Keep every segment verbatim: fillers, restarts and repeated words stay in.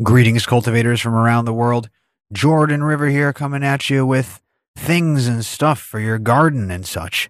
Greetings, cultivators from around the world. Jordan River here, coming at you with things and stuff for your garden and such.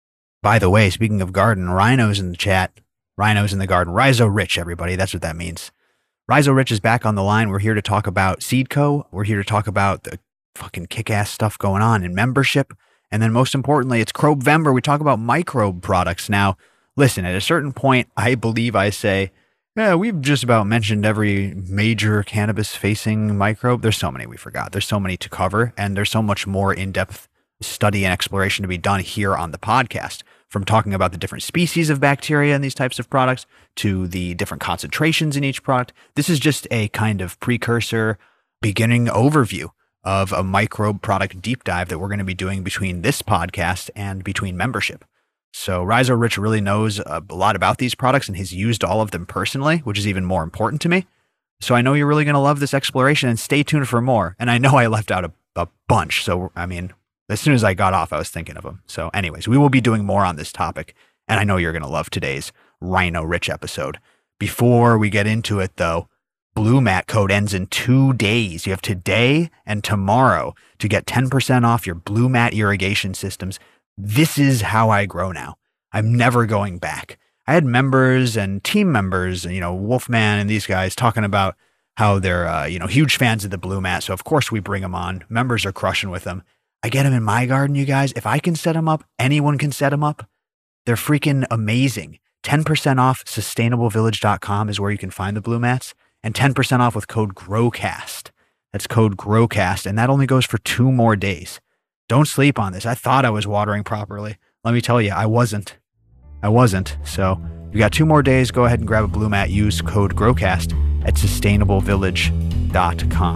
By the way, speaking of garden, Rhino's in the chat. Rhino's in the garden. Rhizo Rich, everybody. That's what that means. Rhizo Rich is back on the line. We're here to talk about Seedco. We're here to talk about the fucking kick-ass stuff going on in membership. And then most importantly, it's Crobevember. We talk about microbe products. Now, listen, at a certain point, I believe I say, yeah, we've just about mentioned every major cannabis-facing microbe. There's so many we forgot. There's so many to cover, and there's so much more in-depth study and exploration to be done here on the podcast, from talking about the different species of bacteria in these types of products to the different concentrations in each product. This is just a kind of precursor, beginning overview of a microbe product deep dive that we're going to be doing between this podcast and between membership. So Rhizo Rich really knows a lot about these products and has used all of them personally, which is even more important to me. So I know you're really going to love this exploration, and stay tuned for more. And I know I left out a, a bunch. So, I mean, as soon as I got off, I was thinking of them. So anyways, we will be doing more on this topic, and I know you're going to love today's Rhino Rich episode. Before we get into it, though, Blue Mat code ends in two days. You have today and tomorrow to get ten percent off your Blue Mat irrigation systems. This is how I grow now. I'm never going back. I had members and team members, you know, Wolfman and these guys talking about how they're, uh, you know, huge fans of the Blue Mat. So of course we bring them on. Members are crushing with them. I get them in my garden, you guys. If I can set them up, anyone can set them up. They're freaking amazing. ten percent off sustainable village dot com is where you can find the Blue Mats, and ten percent off with code GROWCAST. That's code GROWCAST, and that only goes for two more days. Don't sleep on this. I thought I was watering properly. Let me tell you, I wasn't. I wasn't. So you got two more days. Go ahead and grab a Blue Mat. Use code GROWCAST at sustainable village dot com.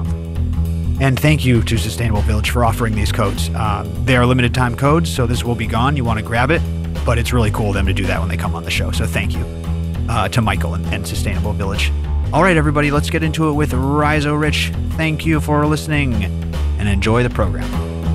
And thank you to Sustainable Village for offering these codes. Um, they are limited time codes, so this will be gone. You want to grab it, but it's really cool of them to do that when they come on the show. So thank you uh, to Michael and, and Sustainable Village. All right, everybody, let's get into it with Rhizo Rich. Thank you for listening, and enjoy the program.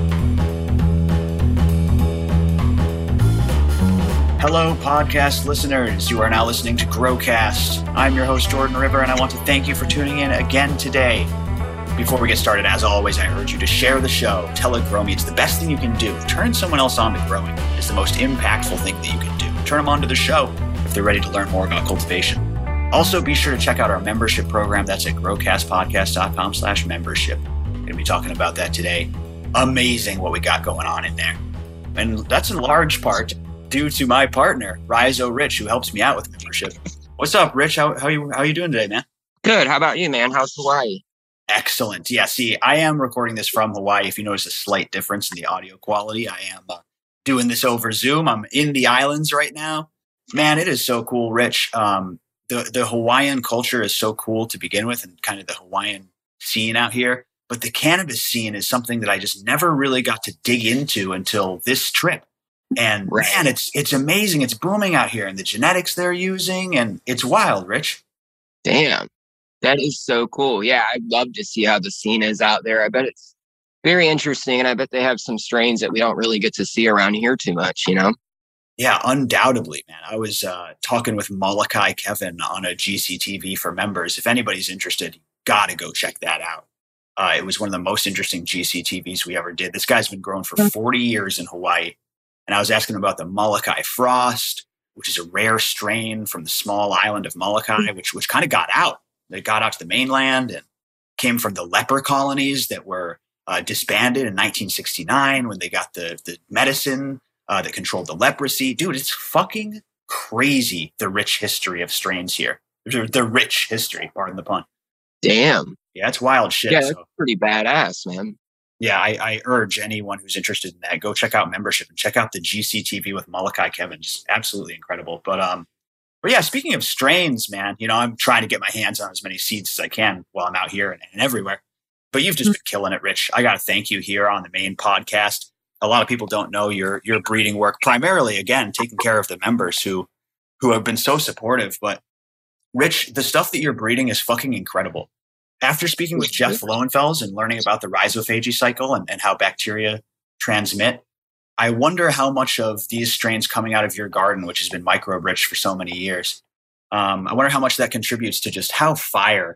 Hello, podcast listeners. You are now listening to GrowCast. I'm your host, Jordan River, and I want to thank you for tuning in again today. Before we get started, as always, I urge you to share the show. Tell a grow me it's the best thing you can do. Turn someone else on to growing. It's the most impactful thing that you can do. Turn them on to the show if they're ready to learn more about cultivation. Also, be sure to check out our membership program. That's at growcastpodcast dot com slash membership. We're going to be talking about that today. Amazing what we got going on in there. And that's in large part due to my partner, Rhizo Rich, who helps me out with membership. What's up, Rich? How how you how you doing today, man? Good. How about you, man? How's Hawaii? Excellent. Yeah, see, I am recording this from Hawaii. If you notice a slight difference in the audio quality, I am uh, doing this over Zoom. I'm in the islands right now. Man, it is so cool, Rich. Um, the, the Hawaiian culture is so cool to begin with, and kind of the Hawaiian scene out here. But the cannabis scene is something that I just never really got to dig into until this trip. And right. man, it's it's amazing. It's booming out here, and the genetics they're using, and it's wild, Rich. Damn. That is so cool. Yeah, I'd love to see how the scene is out there. I bet it's very interesting, and I bet they have some strains that we don't really get to see around here too much, you know? Yeah, undoubtedly, man. I was uh, talking with Molokai Kevin on a G C T V for members. If anybody's interested, you got to go check that out. Uh, it was one of the most interesting G C T Vs we ever did. This guy's been growing for forty years in Hawaii, and I was asking him about the Molokai Frost, which is a rare strain from the small island of Molokai, which which kind of got out. They got out to the mainland and came from the leper colonies that were uh, disbanded in nineteen sixty-nine when they got the, the medicine uh, that controlled the leprosy. Dude, it's fucking crazy, the rich history of strains here. The, the rich history, pardon the pun. Damn. Yeah, it's wild shit. Yeah, that's so. pretty badass, man. Yeah, I, I urge anyone who's interested in that, go check out membership and check out the G C T V with Molokai Kevin. Just absolutely incredible. But um. But yeah, speaking of strains, man, you know, I'm trying to get my hands on as many seeds as I can while I'm out here and, and everywhere. But you've just been killing it, Rich. I got to thank you here on the main podcast. A lot of people don't know your your breeding work, primarily, again, taking care of the members who who have been so supportive. But Rich, the stuff that you're breeding is fucking incredible. After speaking with Jeff Lowenfels and learning about the rhizophagy cycle and, and how bacteria transmit, I wonder how much of these strains coming out of your garden, which has been microbe rich for so many years, um, I wonder how much that contributes to just how fire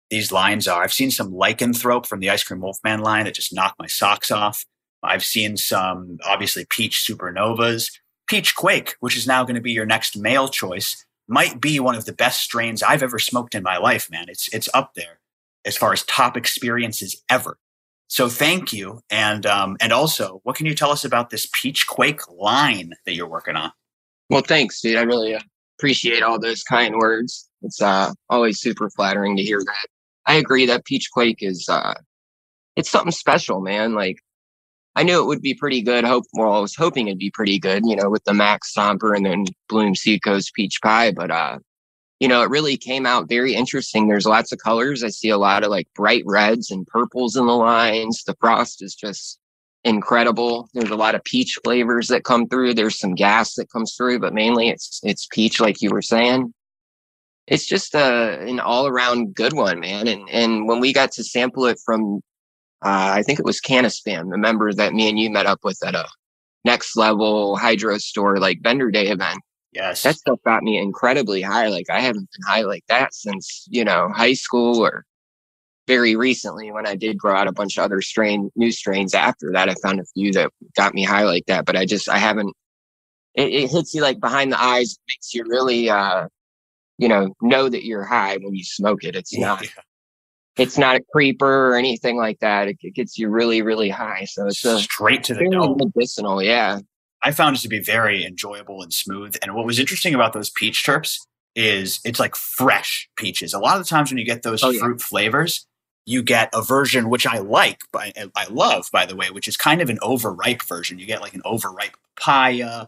these lines are. I've seen some Lycanthrope from the Ice Cream Wolfman line that just knocked my socks off. I've seen some, obviously, Peach Supernovas. Peach Quake, which is now going to be your next male choice, might be one of the best strains I've ever smoked in my life, man. It's it's up there as far as top experiences ever. So thank you. And um, and also, what can you tell us about this Peach Quake line that you're working on? Well, thanks, dude. I really uh, appreciate all those kind words. It's uh, always super flattering to hear that. I agree that Peach Quake is, uh, it's something special, man. Like, I knew it would be pretty good. Hope, well, I was hoping it'd be pretty good, you know, with the Max Stomper and then Bloom Seedcoast Peach Pie. But, uh, you know, it really came out very interesting. There's lots of colors. I see a lot of like bright reds and purples in the lines. The frost is just incredible. There's a lot of peach flavors that come through. There's some gas that comes through, but mainly it's it's peach, like you were saying. It's just a, an all-around good one, man. And and when we got to sample it from, uh, I think it was Canispam, the member that me and you met up with at a Next Level Hydro Store, like vendor day event. Yes. That stuff got me incredibly high. Like I haven't been high like that since, you know, high school or very recently when I did grow out a bunch of other strain, new strains after that. I found a few that got me high like that, but I just, I haven't, it, it hits you like behind the eyes, makes you really, uh, you know, know that you're high when you smoke it. It's not, yeah. It's not a creeper or anything like that. It, it gets you really, really high. So it's a, straight to the dome. Medicinal. Yeah. I found it to be very enjoyable and smooth. And what was interesting about those peach terps is it's like fresh peaches. A lot of the times when you get those oh, fruit yeah. flavors, you get a version, which I like, but I love, by the way, which is kind of an overripe version. You get like an overripe papaya,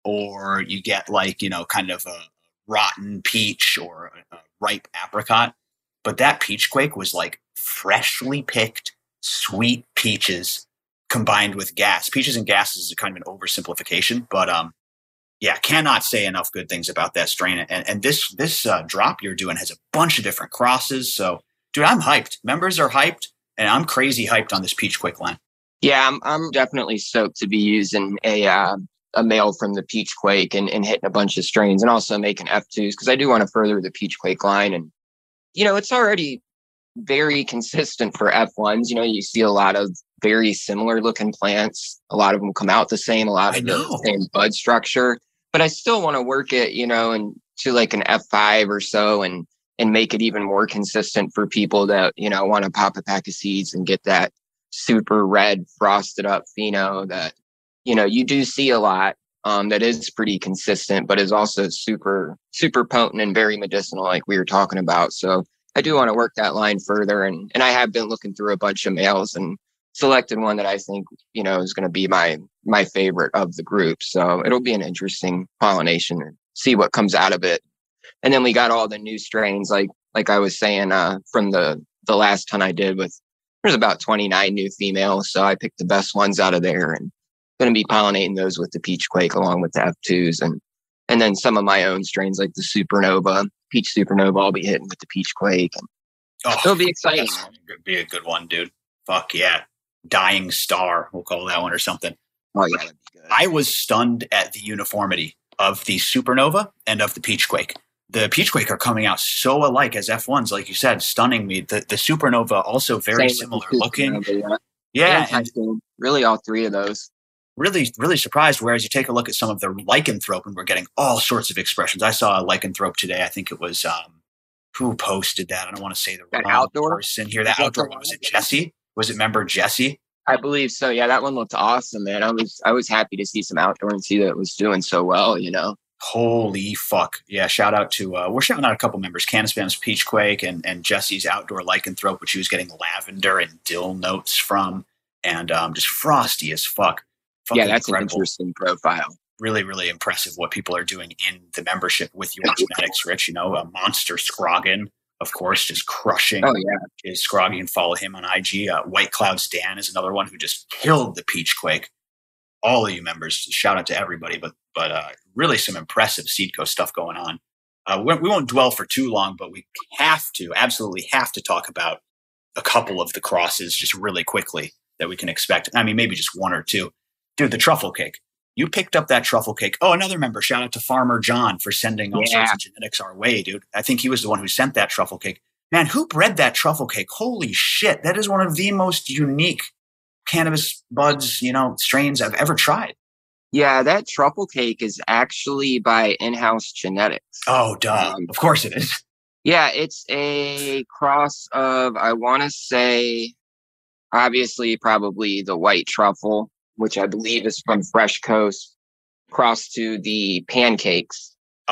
or you get like, you know, kind of a rotten peach or a ripe apricot. But that Peach Quake was like freshly picked, sweet peaches combined with gas. Peaches and gases is kind of an oversimplification, but um, yeah, cannot say enough good things about that strain. And and this this uh, drop you're doing has a bunch of different crosses. So, dude, I'm hyped. Members are hyped, and I'm crazy hyped on this Peach Quake line. Yeah, I'm I'm definitely stoked to be using a uh, a male from the Peach Quake and, and hitting a bunch of strains, and also making F twos because I do want to further the Peach Quake line. And you know, it's already very consistent for F ones. You know, you see a lot of very similar looking plants. A lot of them come out the same, a lot of the same bud structure, but I still want to work it, you know, and to like an F five or so and, and make it even more consistent for people that, you know, want to pop a pack of seeds and get that super red frosted up pheno that, you know, you do see a lot um, that is pretty consistent, but is also super, super potent and very medicinal, like we were talking about. So I do want to work that line further. And, and I have been looking through a bunch of males and selected one that I think, you know, is going to be my, my favorite of the group. So it'll be an interesting pollination and see what comes out of it. And then we got all the new strains, like, like I was saying, uh, from the, the last ton I did with, there's about twenty-nine new females. So I picked the best ones out of there and going to be pollinating those with the Peach Quake along with the F twos. And, and then some of my own strains like the Supernova, Peach Supernova, I'll be hitting with the Peach Quake. And oh, it'll be exciting. It'll be a good one, dude. Fuck yeah. Dying Star, we'll call that one or something. Oh, yeah, that'd be good. I was stunned at the uniformity of the Supernova and of the Peach Quake. The Peach Quake are coming out so alike as F ones, like you said, stunning me. The the Supernova also very Same similar looking. Yeah, yeah and and really all three of those. Really, really surprised. Whereas you take a look at some of the Lycanthrope, and we're getting all sorts of expressions. I saw a Lycanthrope today. I think it was um, who posted that? I don't want to say the that wrong outdoor person here. That outdoor one, was it Jesse? Was it member Jesse? I believe so. Yeah, that one looked awesome, man. I was I was happy to see some outdoor and see that it was doing so well, you know. Holy fuck. Yeah, shout out to, uh, we're shouting out a couple members, Canispam's Peach Quake and, and Jesse's Outdoor Lycanthrope, which he was getting lavender and dill notes from, and um, just frosty as fuck. Fucking yeah, that's incredible. An interesting profile. Really, really impressive what people are doing in the membership with your genetics, Rich. You know, a monster Scroggin, of course, just crushing oh, yeah. his Scroggy, and follow him on I G. Uh, White Clouds Dan is another one who just killed the Peach Quake. All of you members, shout out to everybody, but but uh, really some impressive Seedco stuff going on. Uh, we, we won't dwell for too long, but we have to, absolutely have to talk about a couple of the crosses just really quickly that we can expect. I mean, maybe just one or two. Dude, the truffle cake. You picked up that truffle cake. Oh, another member. Shout out to Farmer John for sending all yeah. sorts of genetics our way, dude. I think he was the one who sent that truffle cake. Man, who bred that truffle cake? Holy shit. That is one of the most unique cannabis buds, you know, strains I've ever tried. Yeah, that truffle cake is actually by In-House Genetics. Oh, duh. Um, of course it is. Yeah, it's a cross of, I want to say, obviously probably the white truffle, which I believe is from Fresh Coast, cross to the pancakes.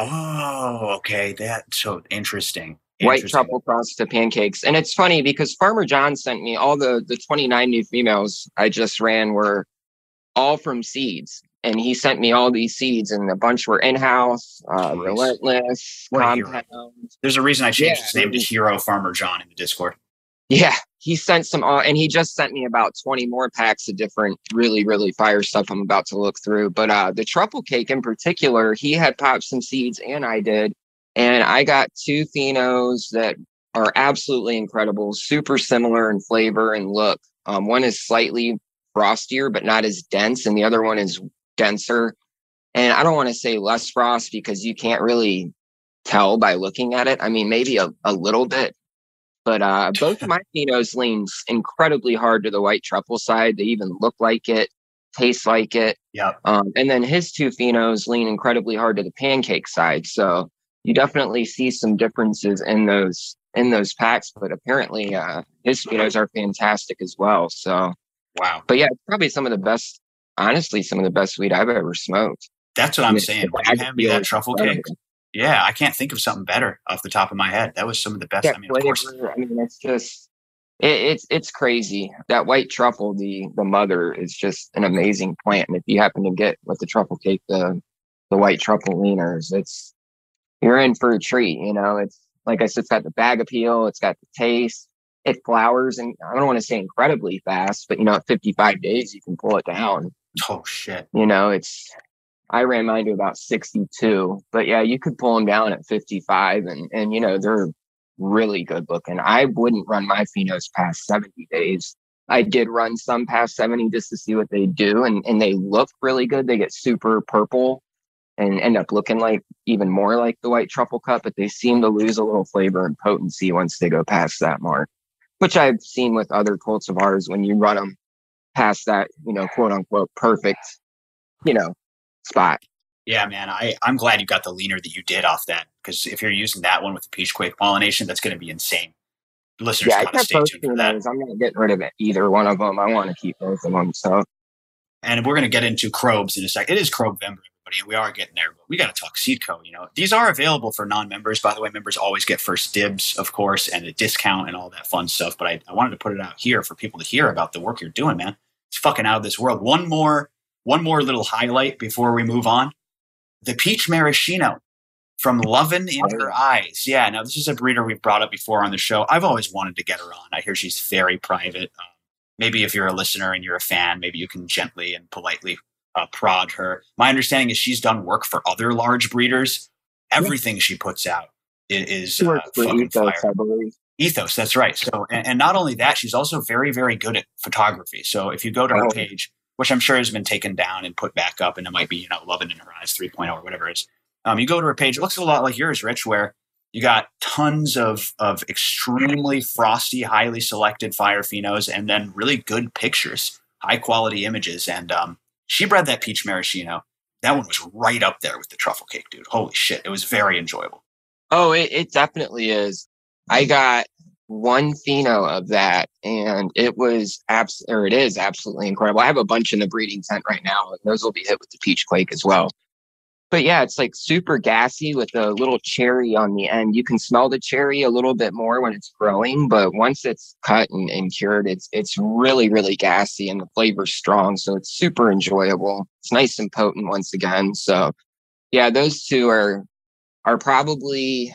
Oh, okay. That's so interesting. White interesting. truffle cross to pancakes. And it's funny because Farmer John sent me all the, the twenty-nine new females I just ran were all from seeds. And he sent me all these seeds, and a bunch were in-house, uh, Relentless, Compound. There's a reason I changed yeah, his name to Hero Farmer John in the Discord. Yeah, he sent some, uh, and he just sent me about twenty more packs of different really, really fire stuff I'm about to look through. But uh, the truffle cake in particular, he had popped some seeds, and I did. And I got two phenos that are absolutely incredible, super similar in flavor and look. Um, one is slightly frostier, but not as dense, and the other one is denser. And I don't want to say less frost because you can't really tell by looking at it. I mean, maybe a, a little bit, but uh, both of my phenos lean incredibly hard to the white truffle side. They even look like it, taste like it. Yeah. Um, and then his two phenos lean incredibly hard to the pancake side. So you definitely see some differences in those in those packs, but apparently uh, his phenos are fantastic as well. So wow. But yeah, it's probably some of the best. Honestly, some of the best weed I've ever smoked. That's what I'm saying. When you hand me that truffle cake, yeah, I can't think of something better off the top of my head. That was some of the best. Yeah, I mean, of course. I mean, it's just, it, it's it's crazy. That white truffle, the the mother, is just an amazing plant. And if you happen to get with the truffle cake, the the white truffle leaners, it's you're in for a treat. You know, it's like I said, it's got the bag appeal, it's got the taste. It flowers, and I don't want to say incredibly fast, but you know, at fifty-five days, you can pull it down. Oh shit! You know, it's. I ran mine to about sixty-two, but yeah, you could pull them down at fifty-five, and and you know they're really good looking. I wouldn't run my phenos past seventy days. I did run some past seventy just to see what they do, and and they look really good. They get super purple and end up looking like even more like the white truffle cut, but they seem to lose a little flavor and potency once they go past that mark, which I've seen with other cultivars when you run them past that, you know, quote unquote, perfect, you know, spot. Yeah, man, I, I'm glad you got the leaner that you did off that, because if you're using that one with the peach quake pollination, that's going to be insane. Listeners yeah, gotta stay tuned for that. Those. I'm not getting rid of it, either one of them. I want to keep both of them. So, and we're going to get into Krobes in a sec. It is Krobevember, everybody, and we are getting there, but we got to talk Seedco. You know, these are available for non-members. By the way, members always get first dibs, of course, and a discount and all that fun stuff. But I, I wanted to put it out here for people to hear about the work you're doing, man. It's fucking out of this world. One more, one more little highlight before we move on. The peach maraschino from Lovin' in Her Eyes. Yeah, now this is a breeder we've brought up before on the show. I've always wanted to get her on. I hear she's very private. Um, maybe if you're a listener and you're a fan, maybe you can gently and politely uh, prod her. My understanding is she's done work for other large breeders. Everything she puts out is, is uh, fucking Ethos, fire. I believe. Ethos, that's right. So, and, and not only that, she's also very, very good at photography. So if you go to her page, which I'm sure has been taken down and put back up, and it might be, you know, Lovin' in Her Eyes three point oh or whatever it is. Um, you go to her page, it looks a lot like yours, Rich, where you got tons of, of extremely frosty, highly selected fire phenos, and then really good pictures, high quality images. And um, she bred that peach maraschino. That one was right up there with the truffle cake, dude. Holy shit. It was very enjoyable. Oh, it, it definitely is. I got one pheno of that, and it was abs- or it is absolutely incredible. I have a bunch in the breeding tent right now, and those will be hit with the peach quake as well. But yeah, it's like super gassy with a little cherry on the end. You can smell the cherry a little bit more when it's growing, but once it's cut and, and cured, it's it's really, really gassy, and the flavor's strong. So it's super enjoyable. It's nice and potent once again. So yeah, those two are are probably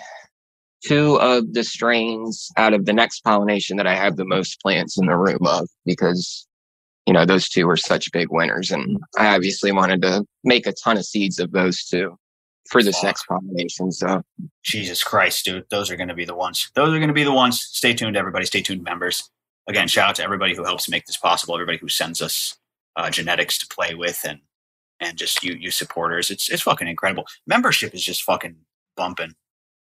two of the strains out of the next pollination that I have the most plants in the room of, because you know, those two were such big winners, and I obviously wanted to make a ton of seeds of those two for this Fuck. next pollination. So, Jesus Christ, dude, those are going to be the ones. Those are going to be the ones. Stay tuned, everybody. Stay tuned, members. Again, shout out to everybody who helps make this possible. Everybody who sends us uh, genetics to play with, and and just you, you supporters. It's it's fucking incredible. Membership is just fucking bumping.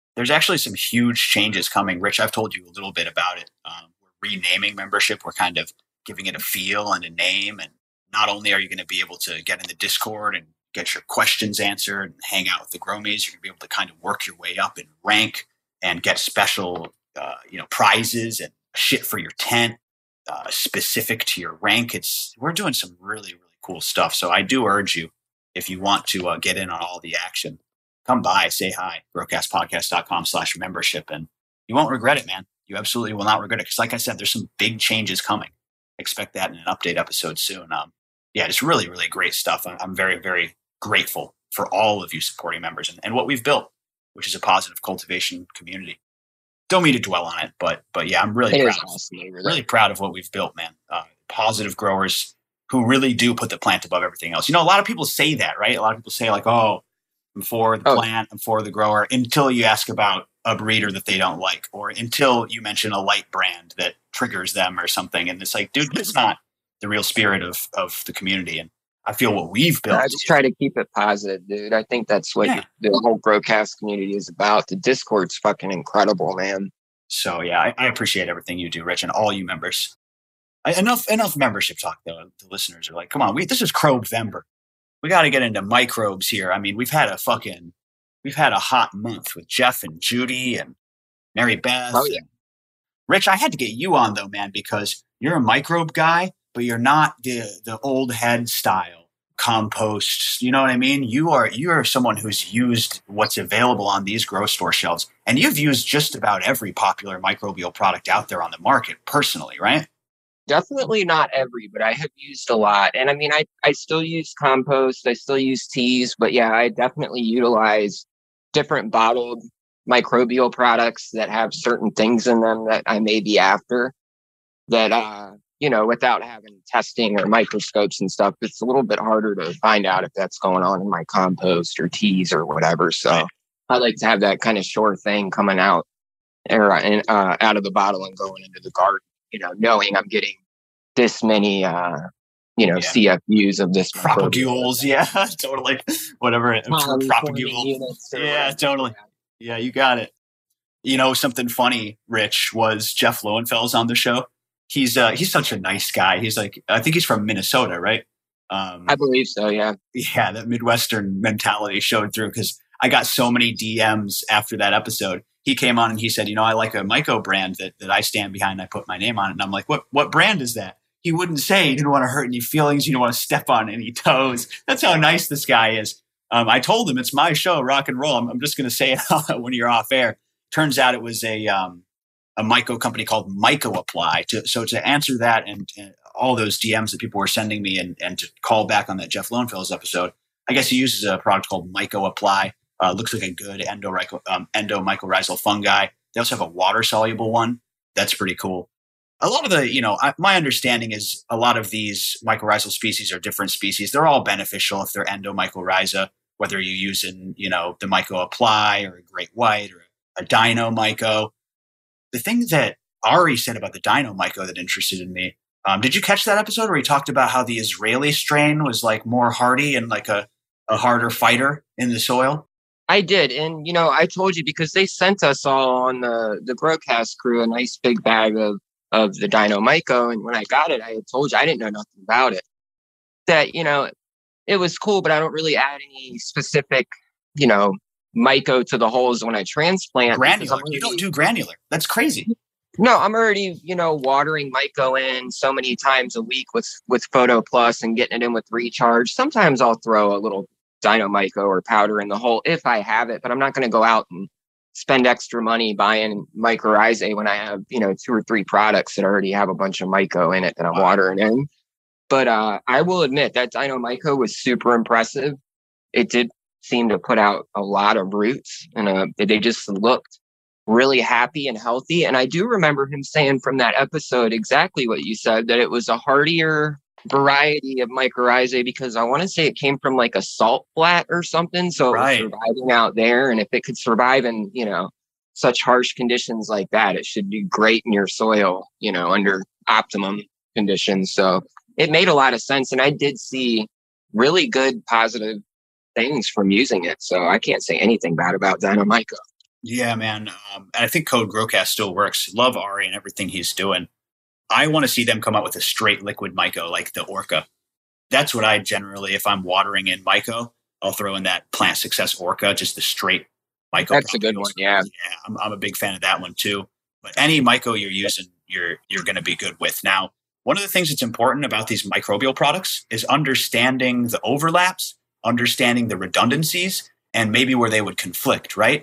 there's actually some huge changes coming. Rich, I've told you a little bit about it. Um, we're renaming membership. We're kind of giving it a feel and a name. And not only are you going to be able to get in the Discord and get your questions answered and hang out with the Gromies, you're going to be able to kind of work your way up in rank and get special, uh, you know, prizes and shit for your tent uh, specific to your rank. It's we're doing some really, really cool stuff. So I do urge you, if you want to uh, get in on all the action, come by, say hi, growcastpodcast.com slash membership, and you won't regret it, man. You absolutely will not regret it. Because like I said, there's some big changes coming. Expect that in an update episode soon. Um, yeah, it's really, really great stuff. I'm, I'm very, very grateful for all of you supporting members and, and what we've built, which is a positive cultivation community. Don't mean to dwell on it, but but yeah, I'm really it proud. Of, awesome, really proud of what we've built, man. Uh, positive growers who really do put the plant above everything else. You know, a lot of people say that, right? A lot of people say like, oh, I'm for the oh. plant, I'm for the grower, until you ask about a breeder that they don't like, or until you mention a light brand that triggers them or something. And it's like, dude, it's not the real spirit of, of the community. And I feel what we've built. I just try to keep it positive, dude. I think that's what yeah. the, the whole Growcast community is about. The Discord's fucking incredible, man. So yeah, I, I appreciate everything you do, Rich, and all you members. I, enough enough membership talk, though. The listeners are like, come on, we this is Crobevember. We got to get into microbes here. I mean, we've had a fucking, we've had a hot month with Jeff and Judy and Mary Beth. Oh, yeah. Rich, I had to get you on, though, man, because you're a microbe guy, but you're not the the old head style compost. You know what I mean? You are you are someone who's used what's available on these grow store shelves, and you've used just about every popular microbial product out there on the market personally, right? Definitely not every, but I have used a lot. And I mean, I, I still use compost. I still use teas, but yeah, I definitely utilize different bottled microbial products that have certain things in them that I may be after that, uh, you know, without having testing or microscopes and stuff, it's a little bit harder to find out if that's going on in my compost or teas or whatever. So right. I like to have that kind of sure thing coming out or, uh, out of the bottle and going into the garden. You know, knowing I'm getting this many, uh, you know, yeah. C F Us of this. Propagules, yeah, totally. Whatever. Um, Propagule. Yeah, totally. Yeah, you got it. You know, something funny, Rich, was Jeff Lowenfels on the show. He's uh, he's such a nice guy. He's like, I think he's from Minnesota, right? Um, I believe so, yeah. Yeah, that Midwestern mentality showed through because I got so many D Ms after that episode. He came on and he said, you know, I like a Myco brand that, that I stand behind. I put my name on it. And I'm like, what, what brand is that? He wouldn't say. He didn't want to hurt any feelings. He didn't want to step on any toes. That's how nice this guy is. Um, I told him it's my show, rock and roll. I'm, I'm just going to say it when you're off air. Turns out it was a, um, a Myco company called Myco Apply. To, so to answer that and, and all those D Ms that people were sending me and, and to call back on that Jeff Lowenfels episode, I guess he uses a product called Myco Apply. Uh, looks like a good endo, um, endomycorrhizal fungi. They also have a water-soluble one. That's pretty cool. A lot of the, you know, I, my understanding is a lot of these mycorrhizal species are different species. They're all beneficial if they're endomycorrhiza, whether you're using, you know, the Myco Apply or a Great White or a Dino Myco. The thing that Ari said about the Dino Myco that interested in me, um, did you catch that episode where he talked about how the Israeli strain was like more hardy and like a, a harder fighter in the soil? I did. And, you know, I told you because they sent us all on the, the Growcast crew a nice big bag of, of the Dino Myco. And when I got it, I had told you I didn't know nothing about it. That, you know, it was cool, but I don't really add any specific, you know, Myco to the holes when I transplant. Granular. Already, you don't do granular. That's crazy. No, I'm already, you know, watering Myco in so many times a week with, with Photo Plus and getting it in with Recharge. Sometimes I'll throw a little Dino Myco or powder in the hole if I have it, but I'm not going to go out and spend extra money buying mycorrhizae when I have, you know, two or three products that already have a bunch of Myco in it that I'm wow. watering in. But uh, I will admit that Dino Myco was super impressive. It did seem to put out a lot of roots and uh, they just looked really happy and healthy. And I do remember him saying from that episode exactly what you said, that it was a hardier variety of mycorrhizae because I want to say it came from like a salt flat or something. So right. it was surviving out there. And if it could survive in, you know, such harsh conditions like that, it should do great in your soil, you know, under optimum conditions. So it made a lot of sense. And I did see really good positive things from using it. So I can't say anything bad about Dino Myco. Yeah, man. Um, and I think Code Growcast still works. Love Ari and everything he's doing. I want to see them come out with a straight liquid Myco like the Orca. That's what I generally, if I'm watering in Myco, I'll throw in that Plant Success Orca, just the straight Myco. That's a good one, yeah. Yeah, I'm, I'm a big fan of that one too. But any Myco you're using, you're you're going to be good with. Now, one of the things that's important about these microbial products is understanding the overlaps, understanding the redundancies, and maybe where they would conflict, right?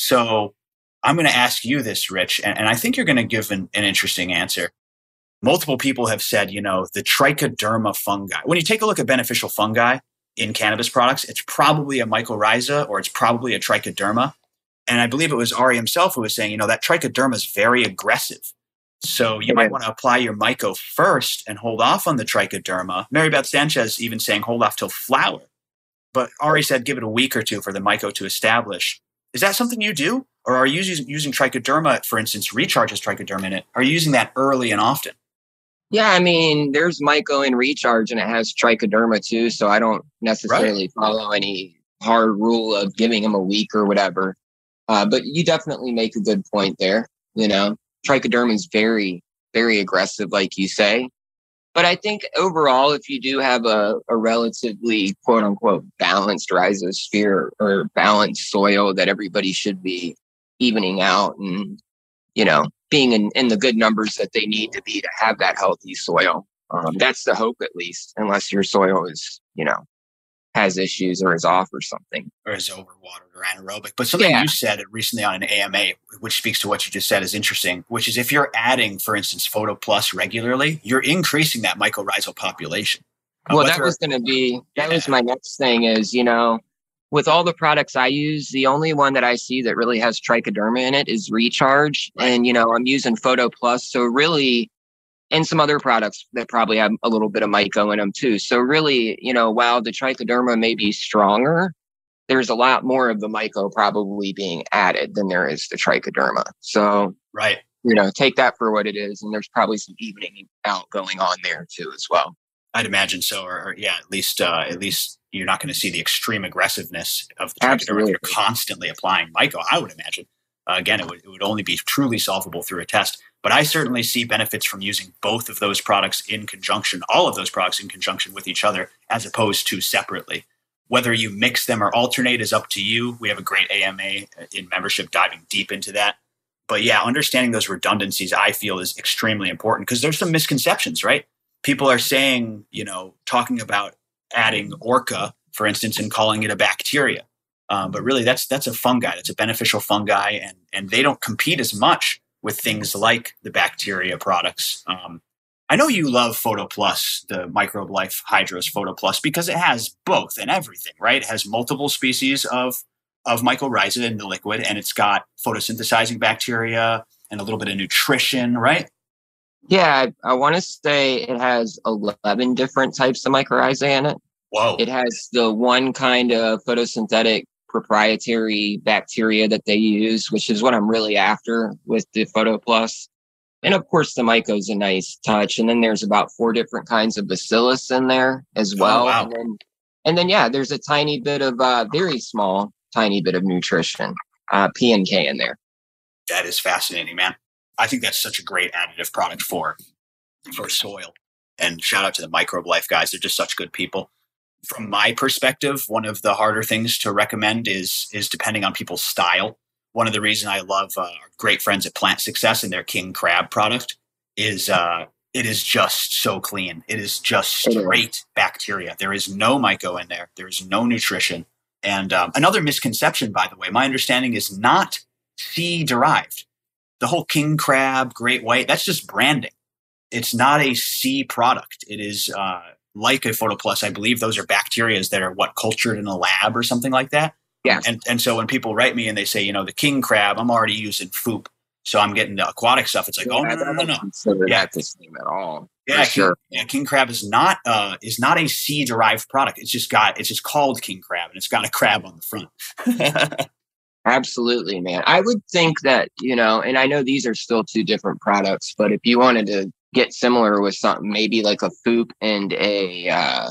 So I'm going to ask you this, Rich, and, and I think you're going to give an, an interesting answer. Multiple people have said, you know, the trichoderma fungi. When you take a look at beneficial fungi in cannabis products, it's probably a mycorrhiza or it's probably a trichoderma. And I believe it was Ari himself who was saying, you know, that trichoderma is very aggressive. So you might want to apply your Myco first and hold off on the trichoderma. Mary Beth Sanchez even saying hold off till flower. But Ari said give it a week or two for the Myco to establish. Is that something you do? Or are you using, using trichoderma, for instance, Recharge has trichoderma in it? Are you using that early and often? Yeah, I mean, there's Myco in Recharge and it has trichoderma too. So I don't necessarily right. follow any hard rule of giving them a week or whatever. Uh, but you definitely make a good point there. You know, trichoderma is very, very aggressive, like you say. But I think overall, if you do have a, a relatively quote unquote balanced rhizosphere or balanced soil that everybody should be evening out and, you know, being in, in the good numbers that they need to be to have that healthy soil. Um, that's the hope, at least, unless your soil is, you know, has issues or is off or something. Or is overwatered or anaerobic. But something yeah. you said recently on an A M A, which speaks to what you just said, is interesting, which is if you're adding, for instance, Photo Plus regularly, you're increasing that mycorrhizal population. Uh, well, that was going to be, that yeah. was my next thing is, you know, with all the products I use, the only one that I see that really has trichoderma in it is Recharge. Right. And, you know, I'm using Photo Plus. So really, and some other products that probably have a little bit of Myco in them too. So really, you know, while the trichoderma may be stronger, there's a lot more of the Myco probably being added than there is the trichoderma. So, right. you know, take that for what it is. And there's probably some evening out going on there too, as well. I'd imagine so. Or, or yeah, at least, uh, at least you're not going to see the extreme aggressiveness of the trichoderma if you're constantly applying Myco, I would imagine. Uh, again, it would, it would only be truly solvable through a test. But I certainly see benefits from using both of those products in conjunction, all of those products in conjunction with each other, as opposed to separately. Whether you mix them or alternate is up to you. We have a great A M A in membership diving deep into that. But yeah, understanding those redundancies, I feel, is extremely important because there's some misconceptions, right? People are saying, you know, talking about adding Orca, for instance, and calling it a bacteria. Um, but really, that's that's a fungi. That's a beneficial fungi, and and they don't compete as much with things like the bacteria products. Um, I know you love Photo Plus, the Microbe Life Hydros Photo Plus, because it has both and everything, right? It has multiple species of of mycorrhiza in the liquid, and it's got photosynthesizing bacteria and a little bit of nutrition, right? Yeah, I, I want to say it has eleven different types of mycorrhiza in it. Whoa. It has the one kind of photosynthetic proprietary bacteria that they use, which is what I'm really after with the Photo Plus. And of course, the Myco is a nice touch. And then there's about four different kinds of bacillus in there as well. Oh, wow. And then, and then, yeah, there's a tiny bit of, uh, very small, tiny bit of nutrition, uh, P and K in there. That is fascinating, man. I think that's such a great additive product for, for soil. And shout out to the Microbe Life guys. They're just such good people. From my perspective, one of the harder things to recommend is is depending on people's style. One of the reasons I love uh, our great friends at Plant Success and their King Crab product is uh, it is just so clean. It is just straight bacteria. There is no Myco in there. There is no nutrition. And um, another misconception, by the way, my understanding is not sea derived. The whole King Crab, Great White, that's just branding. It's not a sea product. It is uh, like a Photo Plus. I believe those are bacteria that are what cultured in a lab or something like that. Yeah. And and so when people write me and they say, you know, the King Crab, I'm already using F O O P, so I'm getting the aquatic stuff. It's like, yeah, oh no, no, no, no. Consider yeah. that the same at all. Yeah, sure. King, yeah, King Crab is not uh is not a sea derived product. It's just got it's just called King Crab and it's got a crab on the front. Absolutely, man. I would think that, you know, and I know these are still two different products, but if you wanted to get similar with something, maybe like a F O O P and a uh,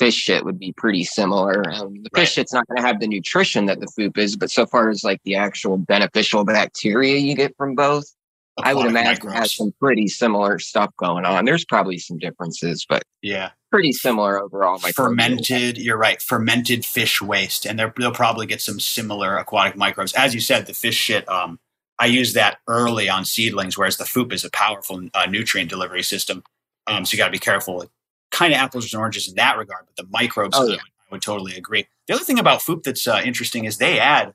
fish shit would be pretty similar. Um, the fish Right. shit's not going to have the nutrition that the F O O P is, but so far as like the actual beneficial bacteria you get from both, I would Aquatic imagine it microbes. has some pretty similar stuff going on. There's probably some differences, but Yeah. pretty similar overall. microbial. Fermented, you're right, fermented fish waste. And they're- they'll probably get some similar aquatic microbes. As you said, the fish shit, um, I use that early on seedlings, whereas the F O O P is a powerful uh, nutrient delivery system. Um, so you got to be careful. Kind of apples and oranges in that regard, but the microbes, Oh, I, yeah. would, I would totally agree. The other thing about F O O P that's uh, interesting is they add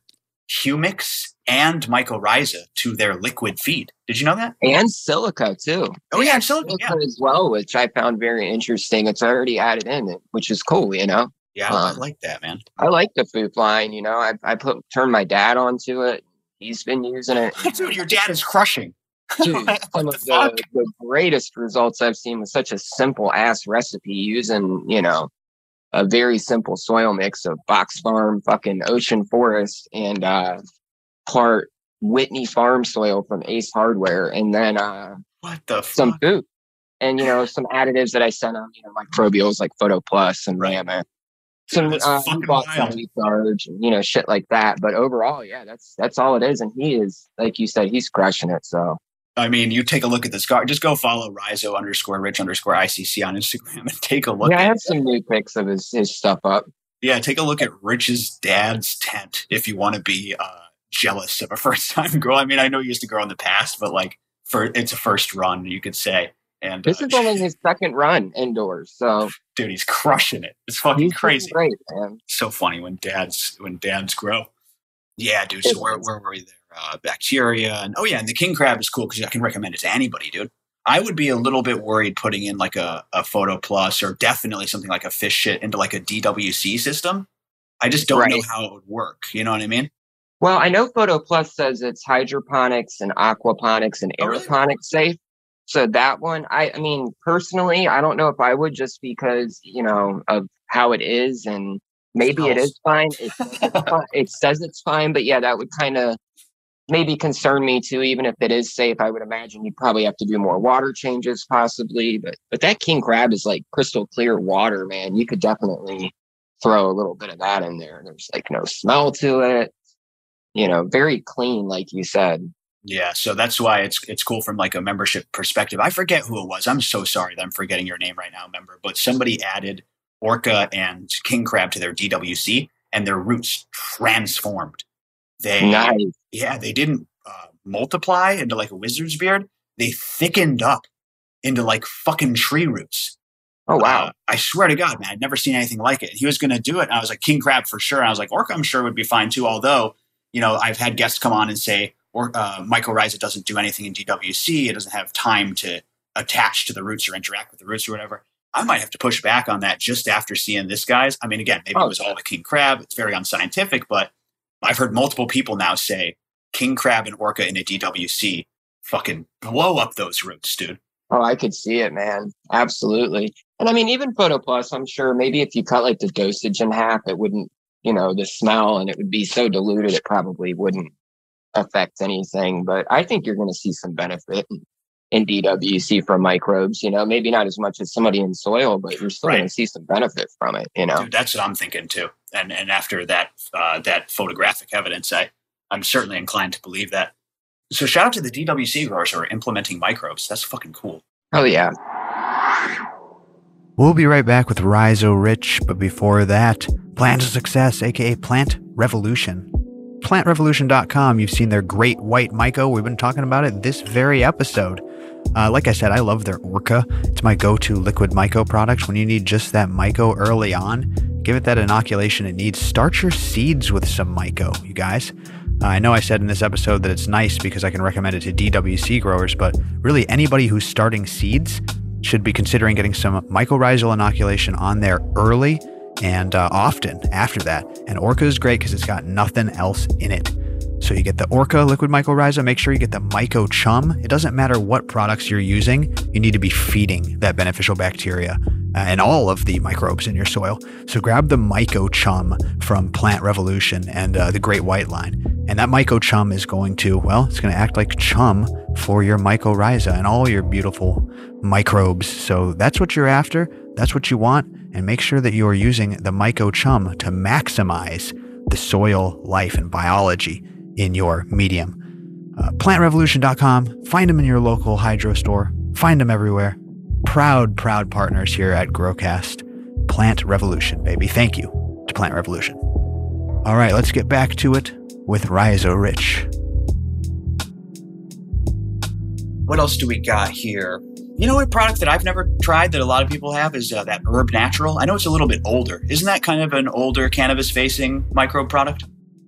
humics and mycorrhiza to their liquid feed. Did you know that? And silica too. Oh yeah, silicon. Silica Yeah, as well, which I found very interesting. It's already added in it, which is cool, you know. yeah, I Um, like that, man. I like the F O O P line, you know. I I put turned my dad onto it. He's been using it. Dude, your dad is crushing. Dude, What some the of fuck? the, the greatest results I've seen with such a simple ass recipe using, you know, a very simple soil mix of Box Farm, fucking Ocean Forest, and uh, part Whitney Farm soil from Ace Hardware, and then uh, What the some fuck? food, and you know, some additives that I sent him, you know, microbials like Photo Plus and Right. Ramet. Some Dude, that's uh, he fucking bought some wild. recharge and you know shit like that. But overall, yeah, that's that's all it is, and he is like you said, he's crushing it. So. I mean, you take a look at this guy. Just go follow Rhizo underscore Rich underscore I C C on Instagram and take a look. Yeah, I at have some new pics of his, his stuff up. Yeah, take a look at Rich's dad's tent if you want to be uh, jealous of a first time girl. I mean, I know you used to grow in the past, but like for it's a first run, you could say. And This uh, is only his second run indoors, so dude, he's crushing it. It's fucking he's doing crazy. great, man. So funny when dads when dads grow. Yeah, dude. So where where were we there? Uh, bacteria and oh yeah, and the king crab is cool because I can recommend it to anybody, dude. I would be a little bit worried putting in like a, a Photo Plus or definitely something like a fish shit into like a D W C system. I just don't know Right. how it would work. You know what I mean? Well, I know Photo Plus says it's hydroponics and aquaponics and Oh, really? aeroponics safe. So that one, I, I mean, personally, I don't know if I would just because, you know, of how it is and maybe it Smells. is fine. It, it's fine. It says it's fine, but yeah, that would kind of maybe concern me too. Even if it is safe, I would imagine you'd probably have to do more water changes possibly. But but that king crab is like crystal clear water, man. You could definitely throw a little bit of that in there. There's like no smell to it. You know, very clean, like you said. Yeah, so that's why it's it's cool from like a membership perspective. I forget who it was. I'm so sorry that I'm forgetting your name right now, member. But somebody added orca and king crab to their D W C, and their roots transformed. They Nice. yeah, they didn't uh, multiply into like a wizard's beard. They thickened up into like fucking tree roots. Oh wow. Uh, I swear to God, man, I'd never seen anything like it. He was going to do it, and I was like, king crab for sure. And I was like, orca, I'm sure would be fine too. Although, you know, I've had guests come on and say, or uh, mycorrhiza doesn't do anything in D W C. It doesn't have time to attach to the roots or interact with the roots or whatever. I might have to push back on that just after seeing this guy's. I mean, again, maybe Oh, it was all the king crab. It's very unscientific, but I've heard multiple people now say king crab and orca in a D W C fucking blow up those roots, dude. Oh, I could see it, man. Absolutely. And I mean, even Photo Plus, I'm sure maybe if you cut like the dosage in half, it wouldn't, you know, the smell and it would be so diluted, it probably wouldn't affect anything. But I think you're going to see some benefit in, in D W C from microbes, you know, maybe not as much as somebody in soil, but you're still Right. going to see some benefit from it, you know. Dude, that's what I'm thinking too. And and after that uh, that photographic evidence, I I'm certainly inclined to believe that. So shout out to the D W C growers who are implementing microbes. That's fucking cool. Oh, yeah. We'll be right back with Rhizo Rich, but before that, Plan to Success, aka Plant Revolution. plant revolution dot com, you've seen their great white myco. We've been talking about it this very episode. Uh, like I said, I love their Orca. It's my go-to liquid myco product. When you need just that myco early on, give it that inoculation it needs. Start your seeds with some myco, you guys. Uh, I know I said in this episode that it's nice because I can recommend it to D W C growers, but really anybody who's starting seeds should be considering getting some mycorrhizal inoculation on there early and uh, often after that. And Orca is great because it's got nothing else in it. So you get the Orca liquid mycorrhiza, make sure you get the Myco Chum. It doesn't matter what products you're using, you need to be feeding that beneficial bacteria uh, and all of the microbes in your soil. So grab the Myco Chum from Plant Revolution and uh, the Great White line. And that Myco Chum is going to, well, it's going to act like chum for your mycorrhiza and all your beautiful microbes. So that's what you're after. That's what you want. and make sure that you are using the Myco-Chum to maximize the soil life and biology in your medium. Uh, plant revolution dot com. Find them in your local hydro store. Find them everywhere. Proud, proud partners here at Growcast. Plant Revolution, baby. Thank you to Plant Revolution. All right, let's get back to it with Rhizo Rich. What else do we got here? You know, a product that I've never tried that a lot of people have is uh, that Herb Natural. I know it's a little bit older. Isn't that kind of an older cannabis-facing microbe product?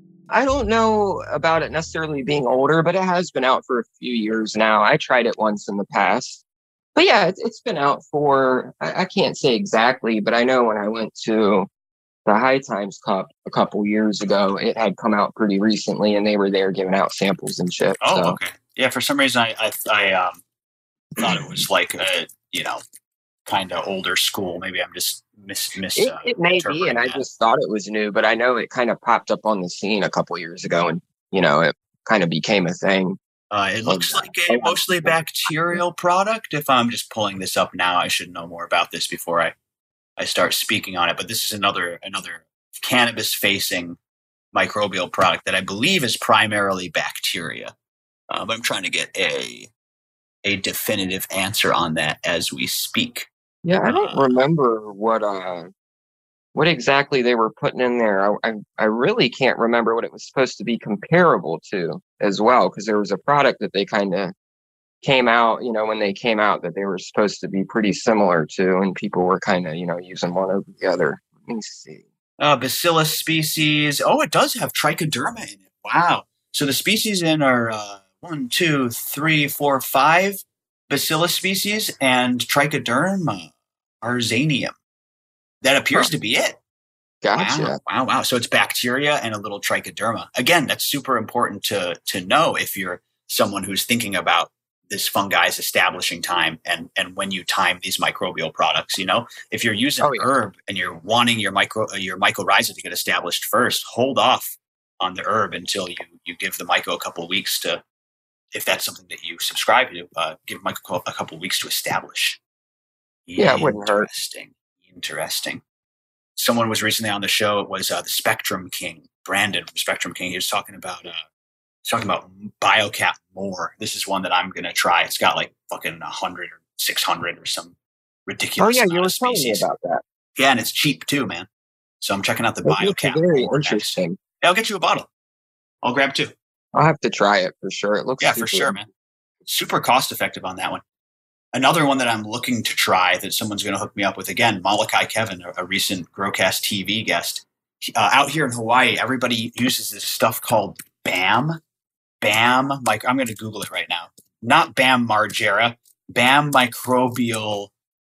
I don't know about it necessarily being older, but it has been out for a few years now. I tried it once in the past. But yeah, it's, it's been out for, I, I can't say exactly, but I know when I went to the High Times Cup a couple years ago, it had come out pretty recently and they were there giving out samples and shit. Oh, so. Okay. Yeah, for some reason I I, I um, thought it was like, a, you know, kind of older school. Maybe I'm just mis... mis it, uh, it may be, and I just thought it was new, but I know it kind of popped up on the scene a couple years ago and, you know, it kind of became a thing. Uh, it looks like a mostly bacterial product. If I'm just pulling this up now, I should know more about this before I, I start speaking on it. But this is another another cannabis-facing microbial product that I believe is primarily bacteria. Uh, but I'm trying to get a a definitive answer on that as we speak. Yeah, I don't uh, remember what uh what exactly they were putting in there. I, I I really can't remember what it was supposed to be comparable to as well, because there was a product that they kind of came out, you know, when they came out that they were supposed to be pretty similar to, and people were kind of, you know, using one over the other. Let me see. Uh, Bacillus species. Oh, it does have trichoderma in it. Wow. So the species in are uh, one, two, three, four, five Bacillus species and trichoderma arzanium. That appears huh. to be it. Gotcha. Wow, wow, wow. So it's bacteria and a little trichoderma. Again, that's super important to to know if you're someone who's thinking about this fungi's establishing time and, and when you time these microbial products. You know, if you're using oh, yeah. herb and you're wanting your micro your mycorrhiza to get established first, hold off on the herb until you you give the myco a couple of weeks to, if that's something that you subscribe to, uh, give myco a couple of weeks to establish. Yeah, it wouldn't hurt. Interesting. Interesting. Someone was recently on the show. It was uh, the Spectrum King, Brandon from Spectrum King. He was talking about uh, talking about BioCap More. This is one that I'm going to try. It's got like fucking one hundred or six hundred or some ridiculous. Oh yeah, you were telling me about that. Yeah, and it's cheap too, man. So I'm checking out the That's BioCap. Very More interesting. Yeah, I'll get you a bottle. I'll grab two. I'll have to try it for sure. It looks yeah, for sure, man. Super cost effective on that one. Another one that I'm looking to try that someone's going to hook me up with, again, Molokai Kevin, a, a recent Growcast T V guest. Uh, out here in Hawaii, everybody uses this stuff called B A M. B A M, like, I'm going to Google it right now. Not B A M margera, B A M microbial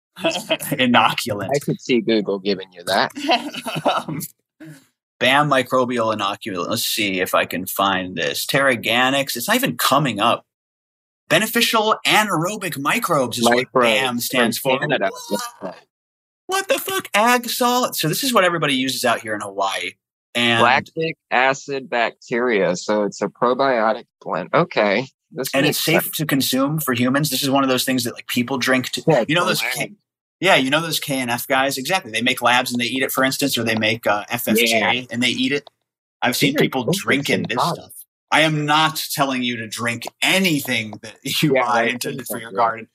inoculant. I could see Google giving you that. um, B A M microbial inoculant. Let's see if I can find this. Terraganix. It's not even coming up. Beneficial anaerobic microbes is Micro, what B A M stands for. What? what the fuck? Ag salt. So this is what everybody uses out here in Hawaii. And lactic acid bacteria. So it's a probiotic blend. Okay. This and it's safe sense. to consume for humans. This is one of those things that like people drink. To, yeah, you know those. K, yeah, you know those K N F guys. Exactly. They make labs and they eat it, for instance, or they make uh, F F J yeah. and they eat it. I've seen people drinking this stuff. I am not telling you to drink anything that you yeah, buy intended for your garden.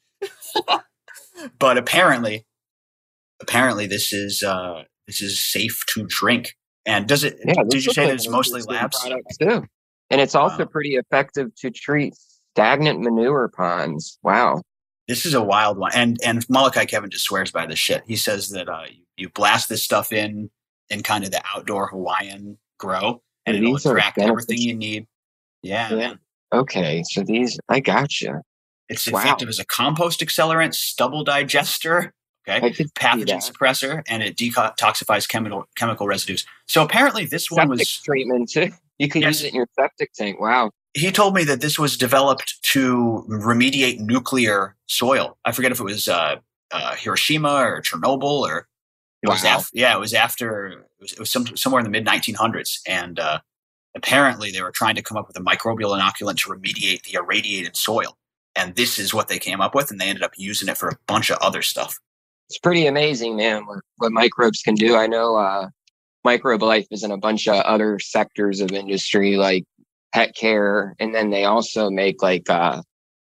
But apparently, apparently this is uh, this is safe to drink. And does it? Yeah, did you say that it's mostly labs? Too. And it's also wow. pretty effective to treat stagnant manure ponds. Wow, this is a wild one. And and Molokai Kevin just swears by this shit. He says that uh, you, you blast this stuff in in kind of the outdoor Hawaiian grow, and, and it'll extract everything you need. Yeah, yeah. Man. Okay, so these, I gotcha. It's wow. effective as a compost accelerant, stubble digester, okay, pathogen suppressor, and it detoxifies chemical chemical residues. So apparently this septic one was treatment too. You can yes. use it in your septic tank. Wow. He told me that this was developed to remediate nuclear soil. I forget if it was uh, uh, Hiroshima or Chernobyl or it wow. was after. Yeah, it was after. It was, it was some, somewhere in the mid nineteen hundreds, and uh, apparently they were trying to come up with a microbial inoculant to remediate the irradiated soil. And this is what they came up with, and they ended up using it for a bunch of other stuff. It's pretty amazing, man, what, what microbes can do. I know uh, Microbe Life is in a bunch of other sectors of industry like pet care. And then they also make like uh,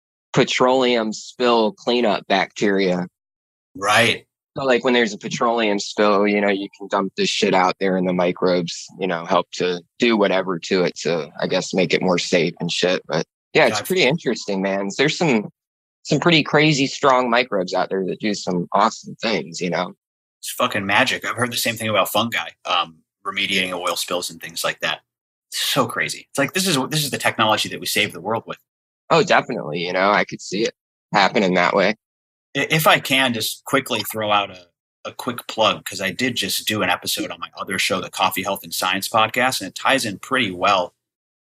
petroleum spill cleanup bacteria. Right. So like when there's a petroleum spill, you know, you can dump this shit out there and the microbes, you know, help to do whatever to it to, I guess, make it more safe and shit. But yeah, it's pretty interesting, man. There's some some pretty crazy strong microbes out there that do some awesome things, you know. It's fucking magic. I've heard the same thing about fungi, um, remediating oil spills and things like that. It's so crazy. It's like this is this is the technology that we save the world with. Oh, definitely. You know, I could see it happening that way. If I can just quickly throw out a, a quick plug, because I did just do an episode on my other show, the Coffee, Health, and Science podcast, and it ties in pretty well.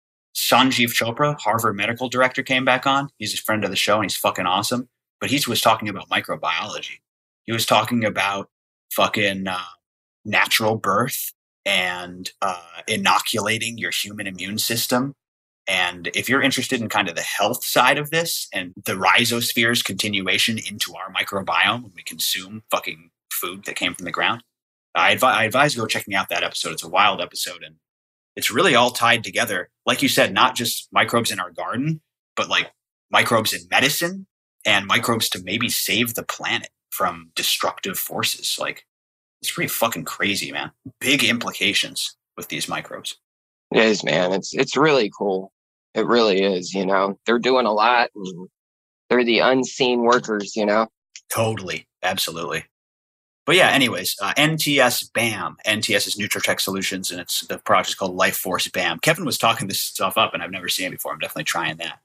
Sanjeev Chopra, Harvard medical director, came back on. He's a friend of the show, and he's fucking awesome. But he was talking about microbiology. He was talking about fucking uh, natural birth and uh, inoculating your human immune system. And if you're interested in kind of the health side of this and the rhizosphere's continuation into our microbiome when we consume fucking food that came from the ground, I, advi- I advise go checking out that episode. It's a wild episode, and it's really all tied together. Like you said, not just microbes in our garden, but like microbes in medicine and microbes to maybe save the planet from destructive forces. Like, it's pretty fucking crazy, man. Big implications with these microbes. It is, man. It's it's really cool. It really is, you know. They're doing a lot, and they're the unseen workers, you know. Totally. Absolutely. But yeah, anyways, uh, N T S B A M. N T S is Nutrotech Solutions, and it's the project is called Life Force B A M. Kevin was talking this stuff up, and I've never seen it before. I'm definitely trying that.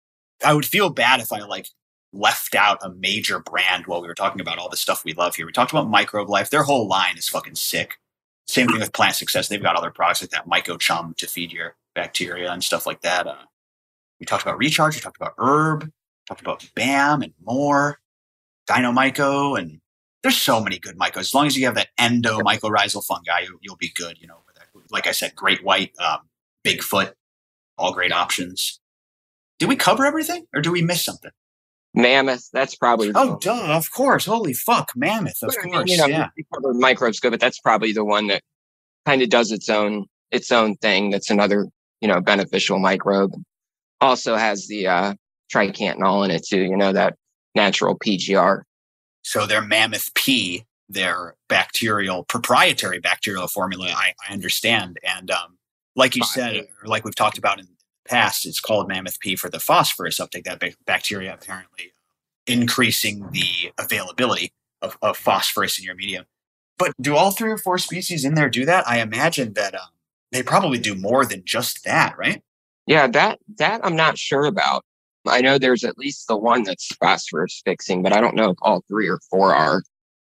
I would feel bad if I like left out a major brand while we were talking about all the stuff we love here. We talked about Microbe Life. Their whole line is fucking sick. Same thing with Plant Success. They've got other products like that Mycochum to feed your bacteria and stuff like that. Uh, we talked about Recharge. We talked about Herb. We talked about B A M and more. Dynamyco, and there's so many good mycos. As long as you have that endomycorrhizal fungi, you, you'll be good. You know, like I said, Great White, um, Bigfoot, all great options. Did we cover everything, or do we miss something? Mammoth, that's probably... Oh, duh, of course. Holy fuck, Mammoth, of course, you know, yeah. We covered microbes good, but that's probably the one that kind of does its own its own thing. That's another, you know, beneficial microbe. Also has the uh, tricantanol in it too, you know, that natural P G R. So their Mammoth P, their bacterial, proprietary bacterial formula, I, I understand. And um, like you said, or like we've talked about in the past, it's called Mammoth P for the phosphorus uptake, that ba- bacteria apparently increasing the availability of, of phosphorus in your medium. But do all three or four species in there do that? I imagine that um, they probably do more than just that, right? Yeah, that that I'm not sure about. I know there's at least the one that's phosphorus fixing, but I don't know if all three or four are.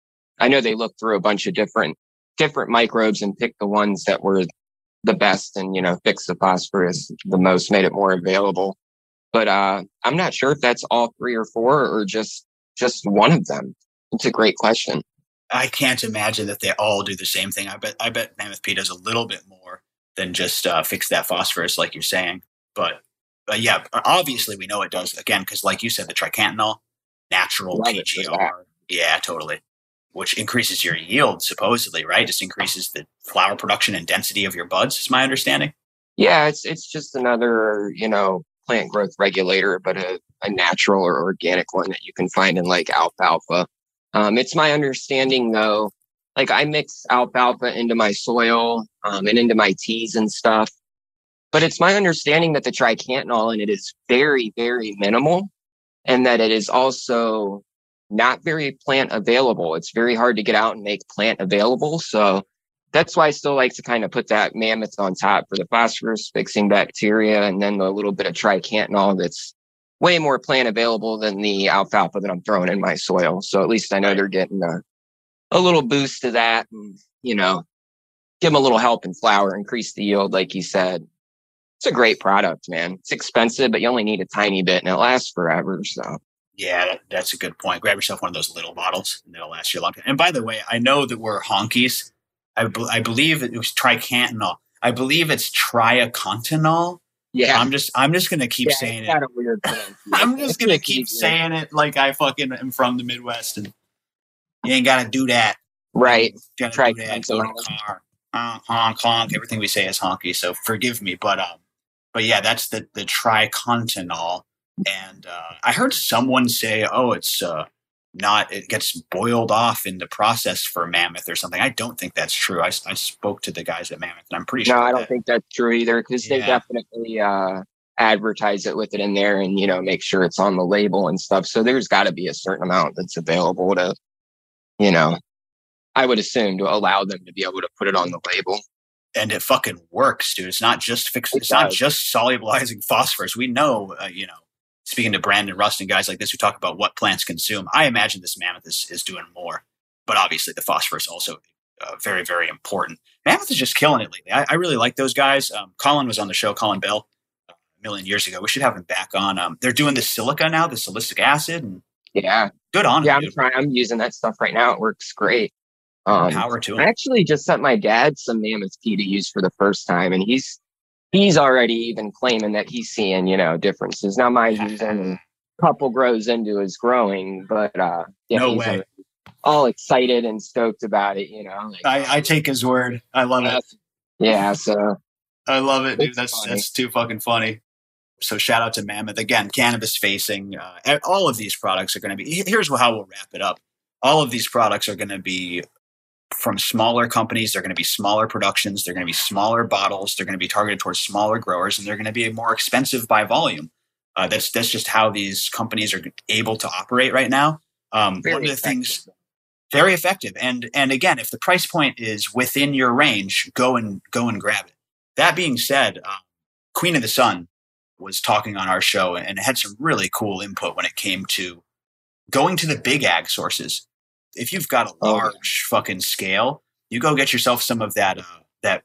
I know they looked through a bunch of different different microbes and picked the ones that were the best and, you know, fixed the phosphorus the most, made it more available. But uh, I'm not sure if that's all three or four or just just one of them. It's a great question. I can't imagine that they all do the same thing. I bet I bet Mammoth P does a little bit more than just uh, fix that phosphorus, like you're saying. But uh, yeah, obviously we know it does, again, because like you said, the tricantanol, natural P G R. Yeah, totally. Which increases your yield, supposedly, right? Just increases the flower production and density of your buds, is my understanding. Yeah, it's it's just another, you know, plant growth regulator, but a, a natural or organic one that you can find in like alfalfa. Um, it's my understanding, though, like I mix alfalfa into my soil um, and into my teas and stuff. But it's my understanding that the tricantanol in it is very, very minimal, and that it is also not very plant available. It's very hard to get out and make plant available. So that's why I still like to kind of put that Mammoth on top for the phosphorus fixing bacteria, and then the little bit of tricantanol that's way more plant available than the alfalfa that I'm throwing in my soil. So at least I know they're getting a, a little boost to that, and, you know, give them a little help in flower, increase the yield, like you said. It's a great product, man. It's expensive, but you only need a tiny bit and it lasts forever. So yeah, that, that's a good point. Grab yourself one of those little bottles and it'll last you a long time. And by the way, I know that we're honkies. I, be- I believe it was tricantanol. I believe it's triacontanol. Yeah, I'm just I'm just gonna keep yeah, saying it. it. Weird I'm just gonna keep saying it like I fucking am from the Midwest. And You ain't got to do that. Right. Gotta Try do that. Go to the car. Honk, honk, honk. Everything we say is honky, so forgive me. But um, but yeah, that's the the tricontinol. And uh, I heard someone say, "Oh, it's uh, not. It gets boiled off in the process for Mammoth or something." I don't think that's true. I, I spoke to the guys at Mammoth, and I'm pretty sure. No, I don't that, think that's true either, because yeah. they definitely uh, advertise it with it in there, and you know, make sure it's on the label and stuff. So there's got to be a certain amount that's available to, you know, I would assume to allow them to be able to put it on the label. And it fucking works, dude. It's not just fixing. It it's does. Not just solubilizing phosphorus. We know, uh, you know. Speaking to Brandon Rust and guys like this who talk about what plants consume, I imagine this Mammoth is, is doing more. But obviously the phosphorus also uh, very, very important. Mammoth is just killing it lately. I, I really like those guys. Um, Colin was on the show, Colin Bell, a million years ago. We should have him back on. Um, they're doing the silica now, the silicic acid. And yeah. Good on Yeah, him, I'm trying. I'm using that stuff right now. It works great. Um, Power to him. I actually just sent my dad some Mammoth tea to use for the first time, and he's he's already even claiming that he's seeing, you know, differences. Now, mind you, he's only a couple grows into his growing, but uh, yeah, no he's way. all excited and stoked about it, you know. Like, I, I take his word. I love yeah, it. Yeah, so I love it, dude. That's funny. that's too fucking funny. So shout out to Mammoth again. Cannabis facing. Uh, all of these products are going to be. Here's how we'll wrap it up. All of these products are going to be from smaller companies. They're going to be smaller productions. They're going to be smaller bottles. They're going to be targeted towards smaller growers, and they're going to be more expensive by volume. Uh, that's that's just how these companies are able to operate right now. Um, one of the things, very effective. And and again, if the price point is within your range, go and go and grab it. That being said, uh, Queen of the Sun was talking on our show and had some really cool input when it came to going to the big ag sources. If you've got a large oh. fucking scale, you go get yourself some of that uh, that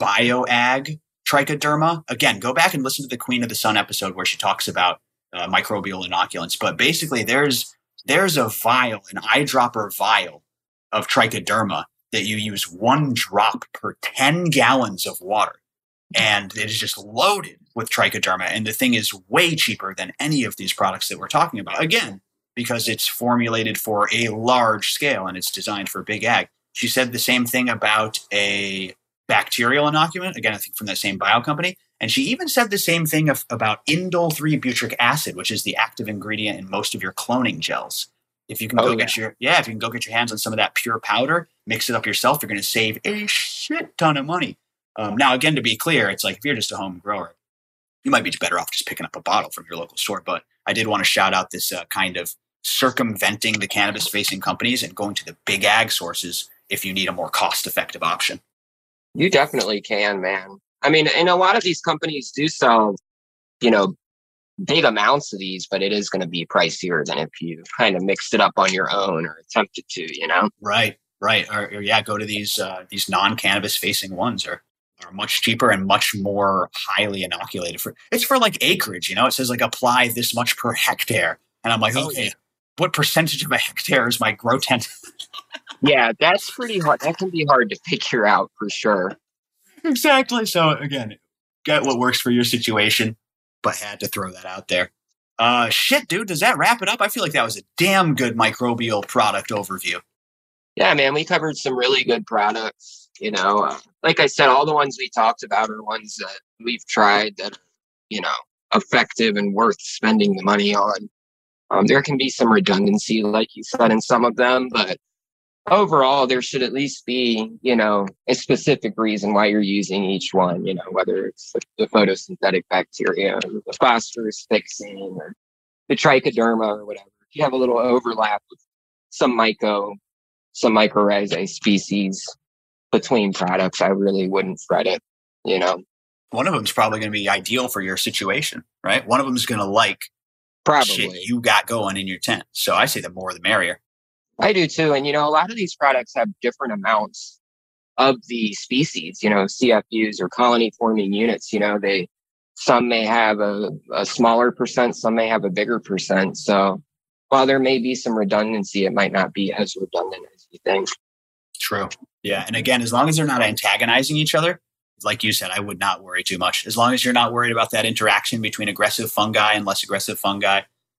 bioag trichoderma. Again, go back and listen to the Queen of the Sun episode where she talks about uh, microbial inoculants. But basically, there's there's a vial, an eyedropper vial of trichoderma that you use one drop per ten gallons of water. And it is just loaded with trichoderma. And the thing is way cheaper than any of these products that we're talking about. Again, because it's formulated for a large scale and it's designed for big ag. She said the same thing about a bacterial inoculant, again, I think from that same bio company. And she even said the same thing of, about indole three butyric acid, which is the active ingredient in most of your cloning gels. If you can oh, go yeah. get your yeah, if you can go get your hands on some of that pure powder, mix it up yourself, you're going to save a shit ton of money. Um, now, again, to be clear, it's like if you're just a home grower, you might be better off just picking up a bottle from your local store. But I did want to shout out this uh, kind of circumventing the cannabis-facing companies and going to the big ag sources if you need a more cost-effective option. You definitely can, man. I mean, and a lot of these companies do sell, you know, big amounts of these, but it is going to be pricier than if you kind of mixed it up on your own or attempted to, you know? Right, right. Or, or yeah, go to these uh, these non-cannabis-facing ones or are much cheaper and much more highly inoculated. For It's for like acreage, you know? It says like apply this much per hectare. And I'm like, okay, what percentage of a hectare is my grow tent? Yeah, that's pretty hard. That can be hard to figure out for sure. Exactly. So again, get what works for your situation, but had to throw that out there. Uh, shit, dude, does that wrap it up? I feel like that was a damn good microbial product overview. Yeah, man, we covered some really good products. You know, uh, like I said, all the ones we talked about are ones that we've tried that are, you know, effective and worth spending the money on. Um, there can be some redundancy, like you said, in some of them, but overall, there should at least be, you know, a specific reason why you're using each one, you know, whether it's the, the photosynthetic bacteria, or the phosphorus fixing, or the trichoderma, or whatever. If you have a little overlap with some myco, some mycorrhizae species between products, I really wouldn't fret it, you know. One of them is probably going to be ideal for your situation, right? One of them is going to like Probably. shit you got going in your tent. So I say the more the merrier. I do too. And, you know, a lot of these products have different amounts of the species, you know, C F Us or colony forming units. You know, they, some may have a, a smaller percent, some may have a bigger percent. So while there may be some redundancy, it might not be as redundant as you think. True. Yeah. And again, as long as they're not antagonizing each other, like you said, I would not worry too much. As long as you're not worried about that interaction between aggressive fungi and less aggressive fungi,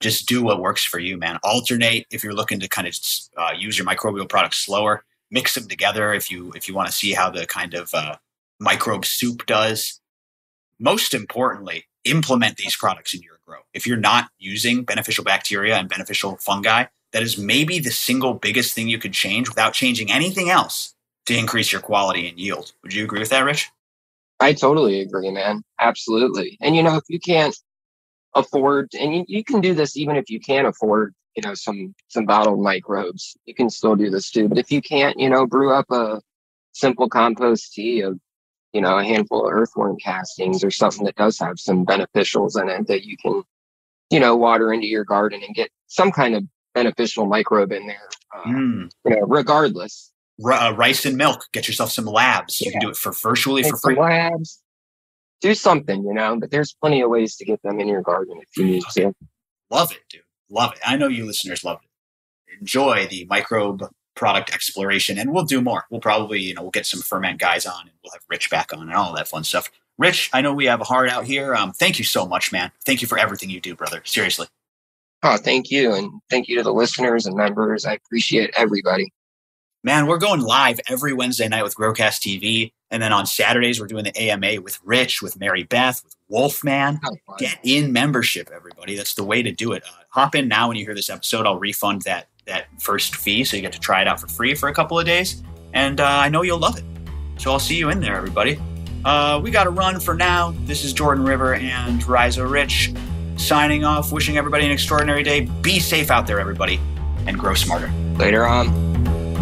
just do what works for you, man. Alternate if you're looking to kind of uh, use your microbial products slower. Mix them together if you if you want to see how the kind of uh, microbe soup does. Most importantly, implement these products in your grow. If you're not using beneficial bacteria and beneficial fungi, that is maybe the single biggest thing you could change without changing anything else to increase your quality and yield. Would you agree with that, Rich? I totally agree, man. Absolutely. And, you know, if you can't afford, and you, you can do this even if you can't afford, you know, some, some bottled microbes, you can still do this too. But if you can't, you know, brew up a simple compost tea of, you know, a handful of earthworm castings or something that does have some beneficials in it that you can, you know, water into your garden and get some kind of beneficial microbe in there, uh, mm. you know, regardless. R- uh, rice and milk. Get yourself some labs. Yeah. You can do it for virtually for free. Labs. Do something, you know, but there's plenty of ways to get them in your garden if you need to. Love it, dude. Love it. I know you listeners love it. Enjoy the microbe product exploration, and we'll do more. We'll probably, you know, we'll get some ferment guys on, and we'll have Rich back on and all that fun stuff. Rich, I know we have a heart out here. Um, thank you so much, man. Thank you for everything you do, brother. Seriously. Oh, thank you. And thank you to the listeners and members. I appreciate everybody. Man, we're going live every Wednesday night with Growcast T V. And then on Saturdays, we're doing the A M A with Rich, with Mary Beth, with Wolfman. Oh, Get in membership, everybody. That's the way to do it. Uh, hop in now when you hear this episode. I'll refund that that first fee, so you get to try it out for free for a couple of days. And uh, I know you'll love it. So I'll see you in there, everybody. Uh, we got to run for now. This is Jordan River and Rhizo Rich signing off, wishing everybody an extraordinary day. Be safe out there, everybody, and grow smarter. Later on.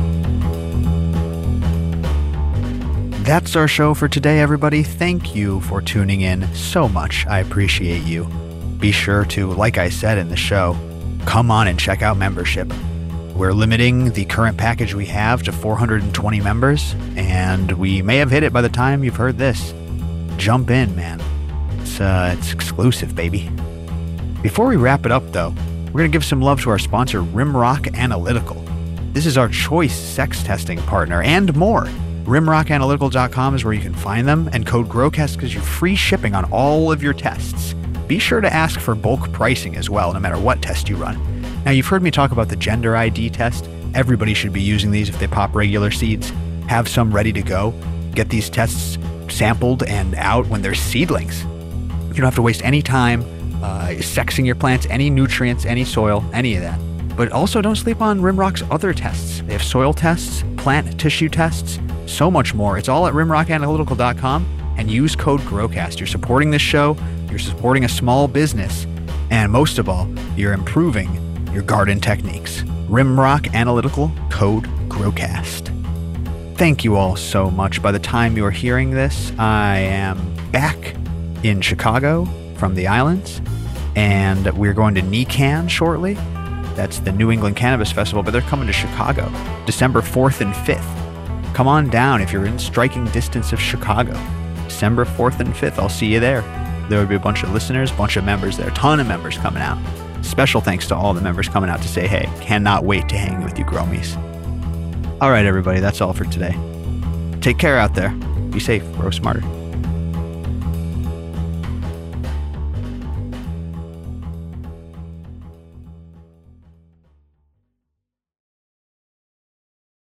That's our show for today, everybody. Thank you for tuning in so much. I appreciate you. Be sure to, like I said in the show, come on and check out membership. We're limiting the current package we have to four hundred twenty members, and we may have hit it by the time you've heard this. Jump in, man. It's, uh, it's exclusive, baby. Before we wrap it up, though, we're going to give some love to our sponsor, Rimrock Analytical. This is our choice sex testing partner and more. rimrock analytical dot com is where you can find them, and code GROWCAST gives you free shipping on all of your tests. Be sure to ask for bulk pricing as well, no matter what test you run. Now, you've heard me talk about the gender I D test. Everybody should be using these if they pop regular seeds. Have some ready to go. Get these tests sampled and out when they're seedlings. You don't have to waste any time uh, sexing your plants, any nutrients, any soil, any of that. But also don't sleep on Rimrock's other tests. They have soil tests, plant tissue tests, so much more. It's all at rimrock analytical dot com, and use code GROWCAST. You're supporting this show, you're supporting a small business, and most of all, you're improving your garden techniques. Rimrock Analytical, code GROWCAST. Thank you all so much. By the time you're hearing this, I am back in Chicago from the islands, and we're going to NECANN shortly. That's the New England Cannabis Festival, but they're coming to Chicago December fourth and fifth. Come on down if you're in striking distance of Chicago. December fourth and fifth, I'll see you there. There will be a bunch of listeners, a bunch of members there, a ton of members coming out. Special thanks to all the members coming out to say, hey, cannot wait to hang with you Gromies. All right, everybody, that's all for today. Take care out there. Be safe, grow smarter.